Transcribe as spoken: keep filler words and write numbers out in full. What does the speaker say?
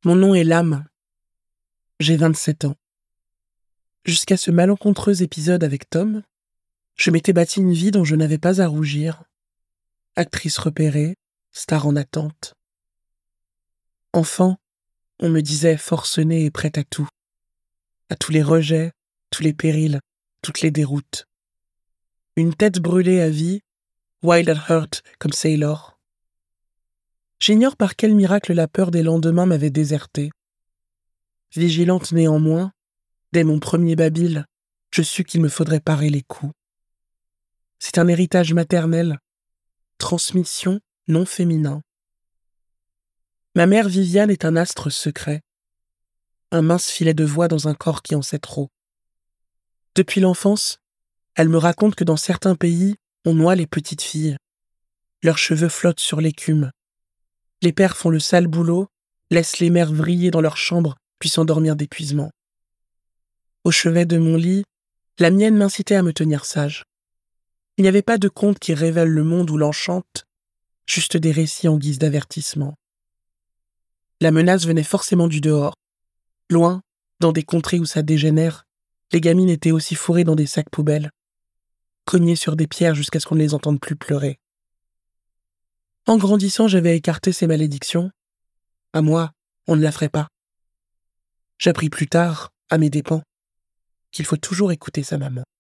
Mon nom est Lame. J'ai vingt-sept ans. Jusqu'à ce malencontreux épisode avec Tom, je m'étais bâti une vie dont je n'avais pas à rougir. Actrice repérée, star en attente. Enfant, on me disait forcenée et prête à tout. À tous les rejets, tous les périls, toutes les déroutes. Une tête brûlée à vie, wild at heart comme Sailor. J'ignore par quel miracle la peur des lendemains m'avait désertée. Vigilante néanmoins, dès mon premier babil, je sus qu'il me faudrait parer les coups. C'est un héritage maternel, transmission non féminin. Ma mère Viviane est un astre secret, un mince filet de voix dans un corps qui en sait trop. Depuis l'enfance, elle me raconte que dans certains pays, on noie les petites filles. Leurs cheveux flottent sur l'écume. Les pères font le sale boulot, laissent les mères vriller dans leur chambre puis s'endormir d'épuisement. Au chevet de mon lit, la mienne m'incitait à me tenir sage. Il n'y avait pas de contes qui révèlent le monde ou l'enchantent, juste des récits en guise d'avertissement. La menace venait forcément du dehors. Loin, dans des contrées où ça dégénère, les gamines étaient aussi fourrées dans des sacs poubelles, cognées sur des pierres jusqu'à ce qu'on ne les entende plus pleurer. En grandissant, j'avais écarté ces malédictions. À moi, on ne la ferait pas. J'appris plus tard, à mes dépens, qu'il faut toujours écouter sa maman.